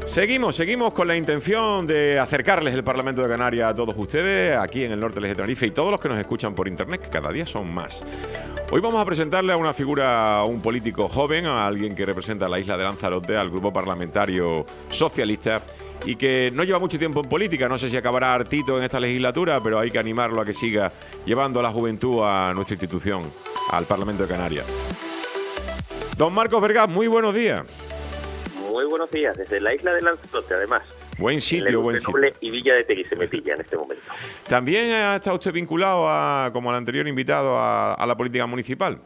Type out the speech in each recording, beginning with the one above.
Seguimos con la intención de acercarles el Parlamento de Canarias a todos ustedes, aquí en el norte de Tenerife, y todos los que nos escuchan por internet, que cada día son más. Hoy vamos a presentarle a una figura, a un político joven, a alguien que representa a la isla de Lanzarote, al grupo parlamentario socialista, y que no lleva mucho tiempo en política. No sé si acabará hartito en esta legislatura, pero hay que animarlo a que siga llevando a la juventud a nuestra institución, al Parlamento de Canarias. Don Marcos Vergás, muy buenos días. Muy buenos días, desde la isla de Lanzarote, además. Buen sitio, buen sitio. Y Villa de Teguise me pilla en este momento. ¿También ha estado usted vinculado, como el anterior invitado, a la política municipal?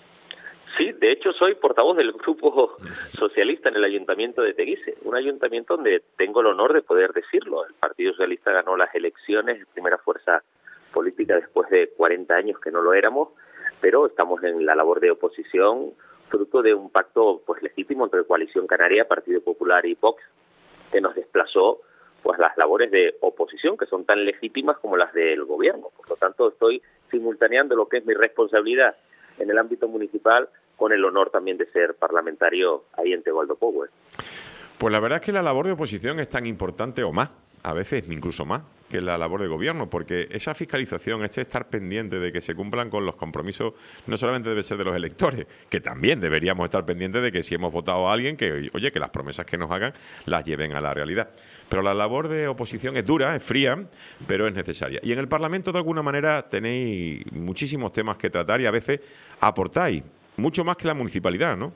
Sí, de hecho soy portavoz del grupo socialista en el Ayuntamiento de Teguise, un ayuntamiento donde tengo el honor de poder decirlo. El Partido Socialista ganó las elecciones, primera fuerza política después de 40 años que no lo éramos, pero estamos en la labor de oposición, fruto de un pacto pues legítimo entre Coalición Canaria, Partido Popular y Vox, que nos desplazó pues las labores de oposición, que son tan legítimas como las del gobierno. Por lo tanto, estoy simultaneando lo que es mi responsabilidad en el ámbito municipal con el honor también de ser parlamentario ahí en Tegualdo Power. Pues la verdad es que la labor de oposición es tan importante o más, a veces incluso más, que la labor de gobierno, porque esa fiscalización, estar pendiente de que se cumplan con los compromisos, no solamente debe ser de los electores, que también deberíamos estar pendientes de que si hemos votado a alguien, que oye, que las promesas que nos hagan las lleven a la realidad. Pero la labor de oposición es dura, es fría, pero es necesaria. Y en el Parlamento, de alguna manera, tenéis muchísimos temas que tratar y a veces aportáis mucho más que la municipalidad, ¿no?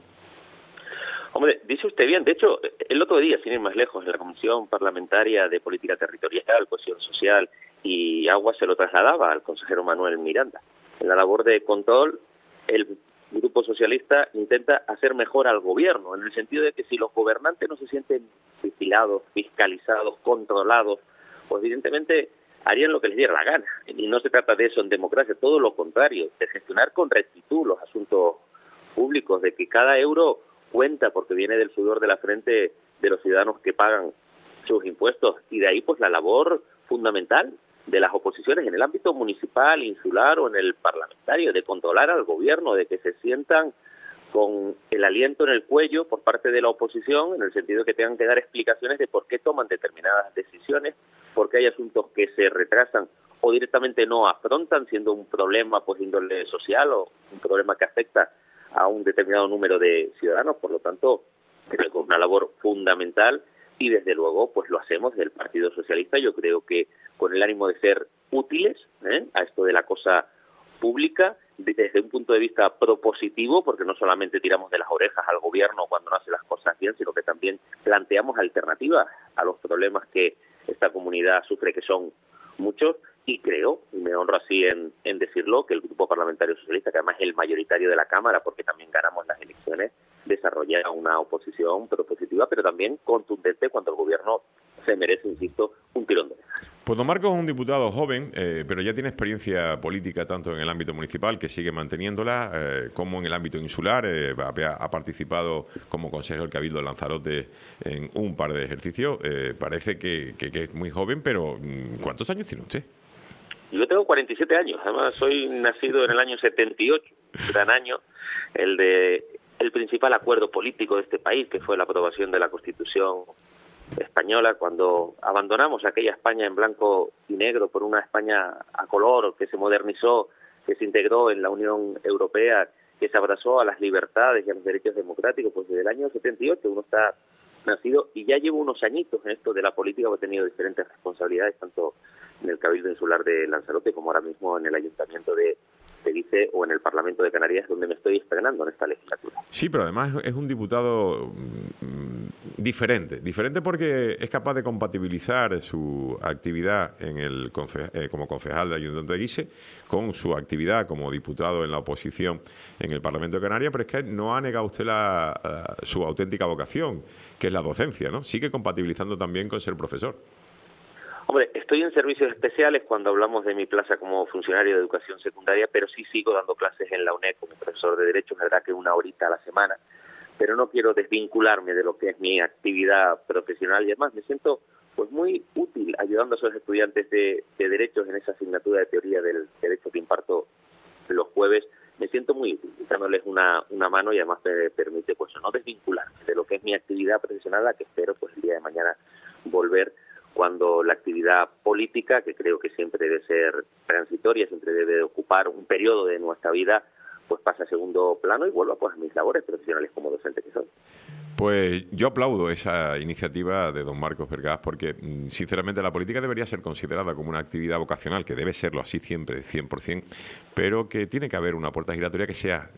Hombre, dice usted bien. De hecho, el otro día, sin ir más lejos, en la Comisión Parlamentaria de Política Territorial, Cohesión Social y Agua se lo trasladaba al consejero Manuel Miranda. En la labor de control, el Grupo Socialista intenta hacer mejor al gobierno, en el sentido de que si los gobernantes no se sienten vigilados, fiscalizados, controlados, pues evidentemente harían lo que les diera la gana. Y no se trata de eso en democracia, todo lo contrario, de gestionar con rectitud los asuntos públicos, de que cada euro cuenta porque viene del sudor de la frente de los ciudadanos que pagan sus impuestos, y de ahí pues la labor fundamental de las oposiciones en el ámbito municipal, insular o en el parlamentario, de controlar al gobierno, de que se sientan con el aliento en el cuello por parte de la oposición, en el sentido de que tengan que dar explicaciones de por qué toman determinadas decisiones, por qué hay asuntos que se retrasan o directamente no afrontan, siendo un problema pues índole social o un problema que afecta a un determinado número de ciudadanos. Por lo tanto, creo que es una labor fundamental y desde luego pues lo hacemos del Partido Socialista, yo creo que con el ánimo de ser útiles a esto de la cosa pública, desde un punto de vista propositivo, porque no solamente tiramos de las orejas al gobierno cuando no hace las cosas bien, sino que también planteamos alternativas a los problemas que esta comunidad sufre, que son muchos, y creo, y me honro así en decirlo, que el Grupo Parlamentario Socialista, que además es el mayoritario de la Cámara, porque también ganamos las elecciones, desarrolla una oposición propositiva, pero también contundente cuando el gobierno se merece, insisto, un tirón de orejas. Pues don Marcos es un diputado joven, pero ya tiene experiencia política tanto en el ámbito municipal, que sigue manteniéndola, como en el ámbito insular. Ha participado como consejero del Cabildo de Lanzarote en un par de ejercicios. Parece que es muy joven, pero ¿cuántos años tiene usted? Yo tengo 47 años, además soy nacido en el año 78, gran año, el principal acuerdo político de este país, que fue la aprobación de la Constitución española, cuando abandonamos aquella España en blanco y negro por una España a color, que se modernizó, que se integró en la Unión Europea, que se abrazó a las libertades y a los derechos democráticos. Pues desde el año 78 uno está nacido y ya llevo unos añitos en esto de la política, he tenido diferentes responsabilidades, tanto en el Cabildo Insular de Lanzarote como ahora mismo en el Ayuntamiento de Teguise o en el Parlamento de Canarias, donde me estoy estrenando en esta legislatura. Sí, pero además es un diputado diferente porque es capaz de compatibilizar su actividad como concejal del Ayuntamiento de Teguise con su actividad como diputado en la oposición en el Parlamento de Canarias, pero es que no ha negado usted su auténtica vocación, que es la docencia, ¿no? Sigue compatibilizando también con ser profesor. Hombre, estoy en servicios especiales cuando hablamos de mi plaza como funcionario de educación secundaria, pero sí sigo dando clases en la UNED como profesor de Derecho, es verdad que 1 horita a la semana, pero no quiero desvincularme de lo que es mi actividad profesional y además me siento pues muy útil ayudando a esos estudiantes de Derechos en esa asignatura de teoría del derecho que imparto los jueves. Me siento muy útil, dándoles una mano y además me permite pues no desvincularme de lo que es mi actividad profesional, a que espero pues el día de mañana volver, cuando la actividad política, que creo que siempre debe ser transitoria, siempre debe ocupar un periodo de nuestra vida, pues pasa a segundo plano y vuelvo pues a mis labores profesionales como docente que soy. Pues yo aplaudo esa iniciativa de don Marcos Vergás porque, sinceramente, la política debería ser considerada como una actividad vocacional, que debe serlo así siempre, 100%, pero que tiene que haber una puerta giratoria que sea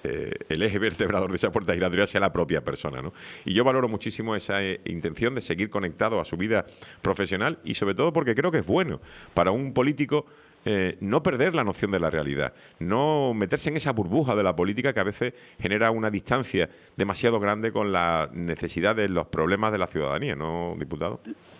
el eje vertebrador de esa puerta giratoria sea la propia persona, ¿no? Y yo valoro muchísimo esa intención de seguir conectado a su vida profesional y sobre todo porque creo que es bueno para un político no perder la noción de la realidad, no meterse en esa burbuja de la política que a veces genera una distancia demasiado grande con las necesidades, los problemas de la ciudadanía, ¿no, diputado?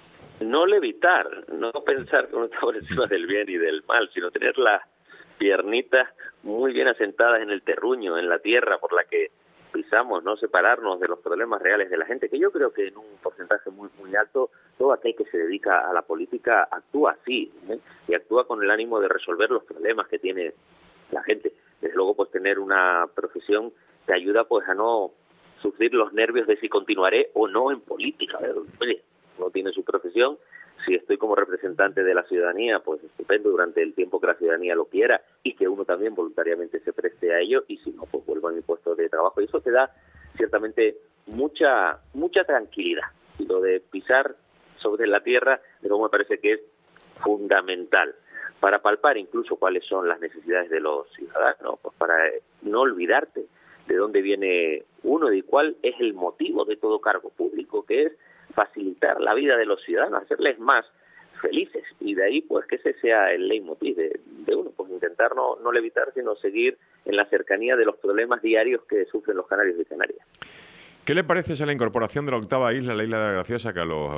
No levitar, no pensar que uno está por encima del bien y del mal, sino tener las piernitas muy bien asentadas en el terruño, en la tierra por la que pisamos, no separarnos de los problemas reales de la gente, que yo creo que en un porcentaje muy alto todo aquel que se dedica a la política actúa así, y actúa con el ánimo de resolver los problemas que tiene la gente. Desde luego, pues tener una profesión te ayuda pues a no sufrir los nervios de si continuaré o no en política. Oye, uno tiene su profesión. Si estoy como representante de la ciudadanía, pues estupendo, durante el tiempo que la ciudadanía lo quiera y que uno también voluntariamente se preste a ello, y si no, pues vuelvo a mi puesto de trabajo. Y eso te da ciertamente mucha tranquilidad. Y lo de pisar sobre la tierra, de luego me parece que es fundamental para palpar incluso cuáles son las necesidades de los ciudadanos, pues para no olvidarte de dónde viene uno y cuál es el motivo de todo cargo público, que es facilitar la vida de los ciudadanos, hacerles más felices, y de ahí pues que ese sea el leitmotiv de uno, pues intentar no levitar, sino seguir en la cercanía de los problemas diarios que sufren los canarios y canarias. ¿Qué le parece esa la incorporación de la octava isla, la isla de la Graciosa, que a los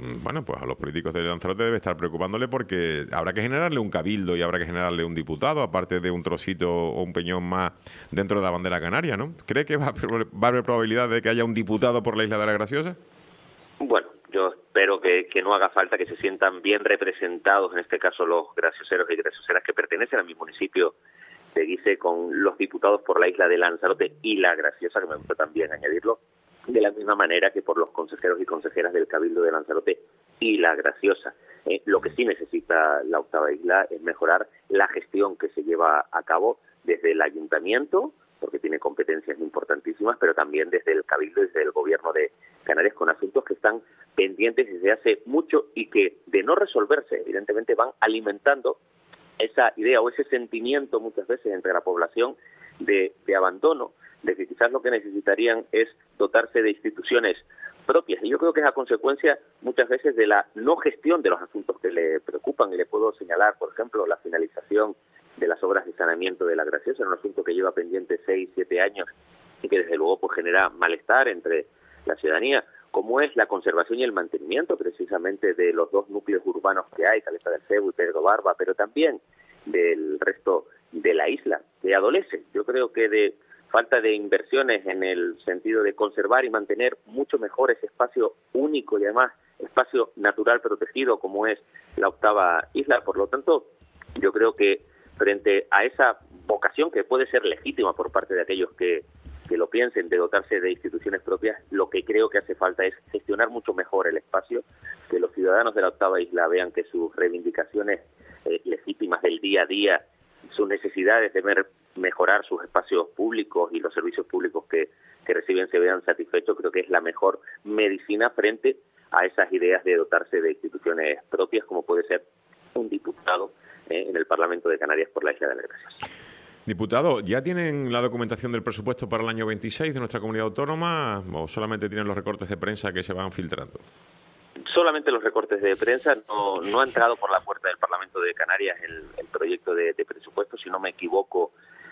a los políticos de Lanzarote debe estar preocupándole, porque habrá que generarle un cabildo y habrá que generarle un diputado, aparte de un trocito o un peñón más dentro de la bandera canaria, ¿no? ¿Cree que va a haber probabilidad de que haya un diputado por la isla de la Graciosa? Bueno, yo espero que no haga falta, que se sientan bien representados, en este caso los gracioseros y gracioseras que pertenecen a mi municipio de Guise, con los diputados por la isla de Lanzarote y la Graciosa, que me gusta también añadirlo, de la misma manera que por los consejeros y consejeras del Cabildo de Lanzarote y la Graciosa. Lo que sí necesita la octava isla es mejorar la gestión que se lleva a cabo desde el ayuntamiento, porque tiene competencias importantísimas, pero también desde el Cabildo y desde el Gobierno de Canarias, con asuntos que están pendientes desde hace mucho y que, de no resolverse, evidentemente van alimentando esa idea o ese sentimiento muchas veces entre la población de abandono, de que quizás lo que necesitarían es dotarse de instituciones propias. Y yo creo que es a consecuencia muchas veces de la no gestión de los asuntos que le preocupan. Y le puedo señalar, por ejemplo, la finalización de las obras de saneamiento de la Graciosa, un asunto que lleva pendiente 6, 7 años y que desde luego pues genera malestar entre la ciudadanía, como es la conservación y el mantenimiento precisamente de los dos núcleos urbanos que hay, Caleta del Cebo y Pedro Barba, pero también del resto de la isla, que adolece. Yo creo que de falta de inversiones en el sentido de conservar y mantener mucho mejor ese espacio único y además espacio natural protegido como es la octava isla. Por lo tanto, yo creo que frente a esa vocación que puede ser legítima por parte de aquellos que lo piensen, de dotarse de instituciones propias, lo que creo que hace falta es gestionar mucho mejor el espacio, que los ciudadanos de la octava isla vean que sus reivindicaciones legítimas del día a día, sus necesidades de mejorar sus espacios públicos y los servicios públicos que reciben se vean satisfechos. Creo que es la mejor medicina frente a esas ideas de dotarse de instituciones propias, como puede ser un diputado en el Parlamento de Canarias por la isla de la Graciosa. Diputado, ¿ya tienen la documentación del presupuesto para el año 26 de nuestra comunidad autónoma o solamente tienen los recortes de prensa que se van filtrando? Solamente los recortes de prensa. No ha entrado por la puerta del Parlamento de Canarias el proyecto de presupuesto. Si no me equivoco,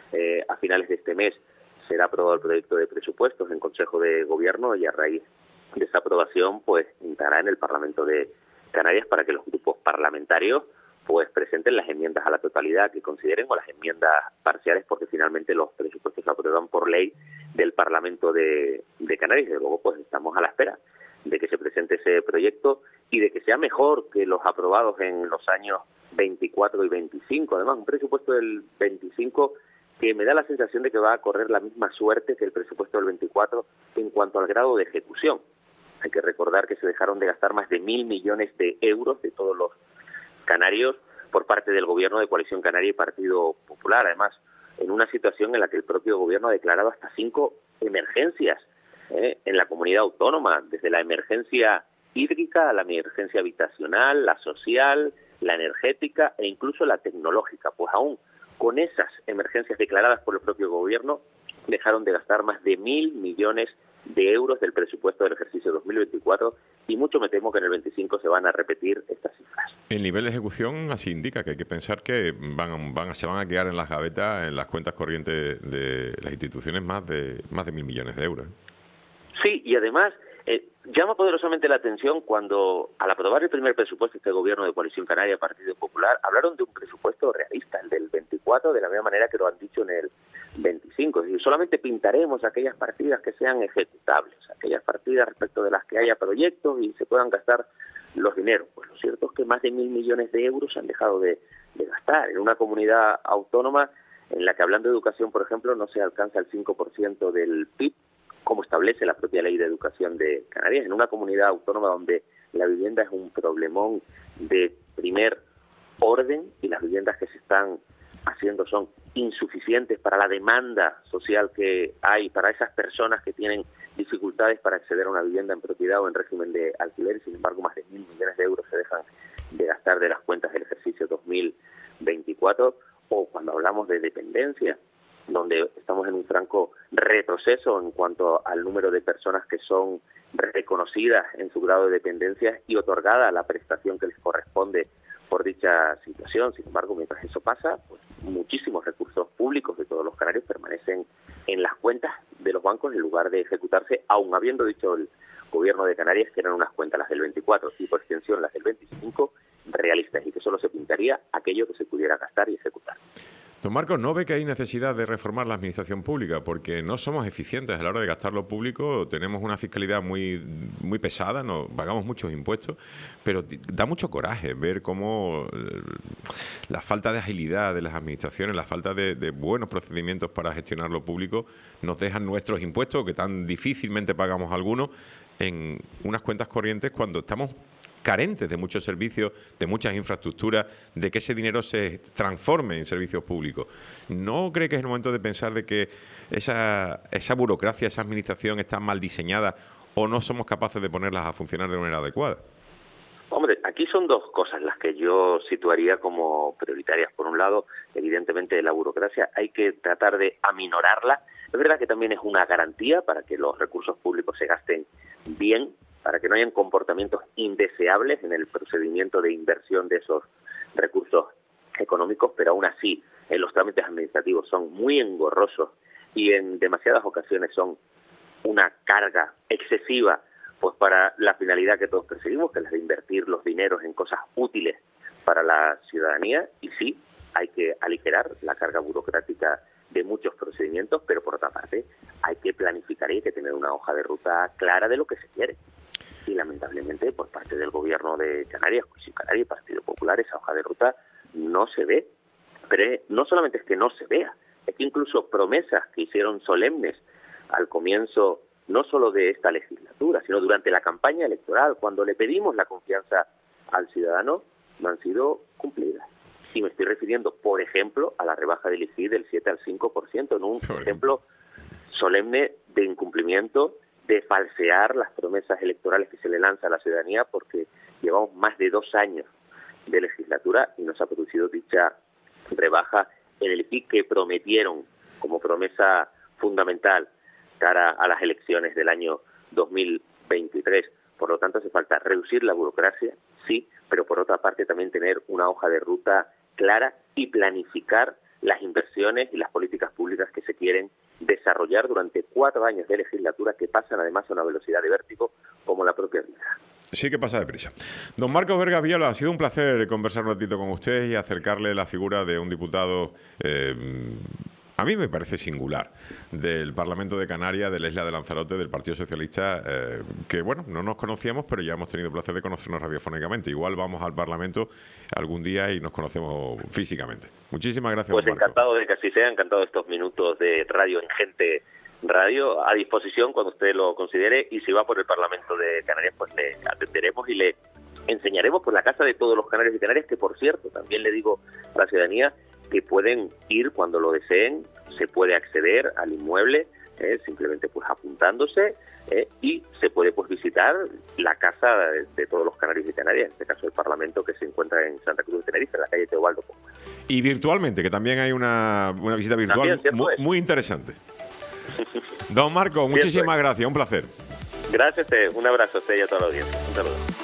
a finales de este mes será aprobado el proyecto de presupuestos en Consejo de Gobierno, y a raíz de esa aprobación pues entrará en el Parlamento de Canarias para que los grupos parlamentarios pues presenten las enmiendas a la totalidad que consideren, o las enmiendas parciales, porque finalmente los presupuestos se aprueban por ley del Parlamento de Canarias. Y luego pues estamos a la espera de que se presente ese proyecto y de que sea mejor que los aprobados en los años 24 y 25. Además, un presupuesto del 25 que me da la sensación de que va a correr la misma suerte que el presupuesto del 24 en cuanto al grado de ejecución. Hay que recordar que se dejaron de gastar más de 1.000 millones de euros de todos los canarios por parte del gobierno de Coalición Canaria y Partido Popular. Además, en una situación en la que el propio gobierno ha declarado hasta 5 emergencias en la comunidad autónoma, desde la emergencia hídrica a la emergencia habitacional, la social, la energética e incluso la tecnológica. Pues aún con esas emergencias declaradas por el propio gobierno, dejaron de gastar más de 1.000 millones de euros del presupuesto del ejercicio 2024 y mucho me temo que en el 25 se van a repetir estas cifras. El nivel de ejecución así indica que hay que pensar que se van a quedar en las gavetas, en las cuentas corrientes de las instituciones, más de 1.000 millones de euros. Sí, y además llama poderosamente la atención cuando al aprobar el primer presupuesto este gobierno de Coalición Canaria Partido Popular hablaron de un presupuesto realista, el del 24, de la misma manera que lo han dicho en el 25. Es decir, solamente pintaremos aquellas partidas que sean ejecutables, aquellas partidas respecto de las que haya proyectos y se puedan gastar los dineros. Pues lo cierto es que más de 1.000 millones de euros se han dejado de gastar en una comunidad autónoma en la que, hablando de educación, por ejemplo, no se alcanza el 5% del PIB, como establece la propia Ley de Educación de Canarias, en una comunidad autónoma donde la vivienda es un problemón de primer orden y las viviendas que se están haciendo son insuficientes para la demanda social que hay, para esas personas que tienen dificultades para acceder a una vivienda en propiedad o en régimen de alquiler, y sin embargo más de 1.000 millones de euros se dejan de gastar de las cuentas del ejercicio 2024, o cuando hablamos de dependencia, donde estamos en un franco retroceso en cuanto al número de personas que son reconocidas en su grado de dependencia y otorgada la prestación que les corresponde por dicha situación. Sin embargo, mientras eso pasa, pues muchísimos recursos públicos de todos los canarios permanecen en las cuentas de los bancos en lugar de ejecutarse, aun habiendo dicho el gobierno de Canarias que eran unas cuentas, las del 24, y por extensión las del 25, realistas, y que solo se pintaría aquello que se pudiera gastar y ejecutar. Don Marcos, ¿no ve que hay necesidad de reformar la administración pública? Porque no somos eficientes a la hora de gastar lo público, tenemos una fiscalidad muy pesada, nos pagamos muchos impuestos, pero da mucho coraje ver cómo la falta de agilidad de las administraciones, la falta de buenos procedimientos para gestionar lo público, nos dejan nuestros impuestos, que tan difícilmente pagamos algunos, en unas cuentas corrientes cuando estamos carentes de muchos servicios, de muchas infraestructuras, de que ese dinero se transforme en servicios públicos. ¿No cree que es el momento de pensar de que esa burocracia, esa administración está mal diseñada o no somos capaces de ponerlas a funcionar de manera adecuada? Hombre, aquí son dos cosas las que yo situaría como prioritarias. Por un lado, evidentemente la burocracia hay que tratar de aminorarla. Es verdad que también es una garantía para que los recursos públicos se gasten bien, para que no hayan comportamientos indeseables en el procedimiento de inversión de esos recursos económicos, pero aún así los trámites administrativos son muy engorrosos y en demasiadas ocasiones son una carga excesiva pues para la finalidad que todos perseguimos, que es la de invertir los dineros en cosas útiles para la ciudadanía, y sí, hay que aligerar la carga burocrática de muchos procedimientos, pero por otra parte hay que planificar y hay que tener una hoja de ruta clara de lo que se quiere. Y lamentablemente por parte del gobierno de Canarias, Coalición Canaria y Partido Popular, esa hoja de ruta no se ve. Pero no solamente es que no se vea, es que incluso promesas que hicieron solemnes al comienzo, no solo de esta legislatura, sino durante la campaña electoral, cuando le pedimos la confianza al ciudadano, no han sido cumplidas. Y me estoy refiriendo, por ejemplo, a la rebaja del ICI del 7 al 5%, en un ejemplo solemne de incumplimiento, de falsear las promesas electorales que se le lanza a la ciudadanía, porque llevamos más de 2 años de legislatura y no se ha producido dicha rebaja en el ICI que prometieron como promesa fundamental cara a las elecciones del año 2023. Por lo tanto, hace falta reducir la burocracia, sí, pero por otra parte también tener una hoja de ruta clara y planificar las inversiones y las políticas públicas que se quieren desarrollar durante 4 años de legislatura, que pasan además a una velocidad de vértigo como la propia vida. Sí que pasa deprisa. Don Marcos Vergas Viola, ha sido un placer conversar un ratito con usted y acercarle la figura de un diputado, a mí me parece singular, del Parlamento de Canarias, de la isla de Lanzarote, del Partido Socialista, que bueno, no nos conocíamos, pero ya hemos tenido el placer de conocernos radiofónicamente. Igual vamos al Parlamento algún día y nos conocemos físicamente. Muchísimas gracias, Pues don Marcos. Encantado de que así sea, encantado de estos minutos de radio en Gente Radio a disposición cuando usted lo considere, y si va por el Parlamento de Canarias, pues le atenderemos y le enseñaremos por la casa de todos los canarios y canarias, que por cierto, también le digo a la ciudadanía que pueden ir cuando lo deseen, se puede acceder al inmueble, simplemente pues apuntándose, y se puede pues visitar la casa de todos los canarios y canarias, en este caso el Parlamento, que se encuentra en Santa Cruz de Tenerife, en la calle Teobaldo Pomar. Y virtualmente, que también hay una visita virtual muy interesante. Don Marcos, muchísimas gracias, un placer. Gracias, un abrazo a usted y a toda la audiencia. Un saludo.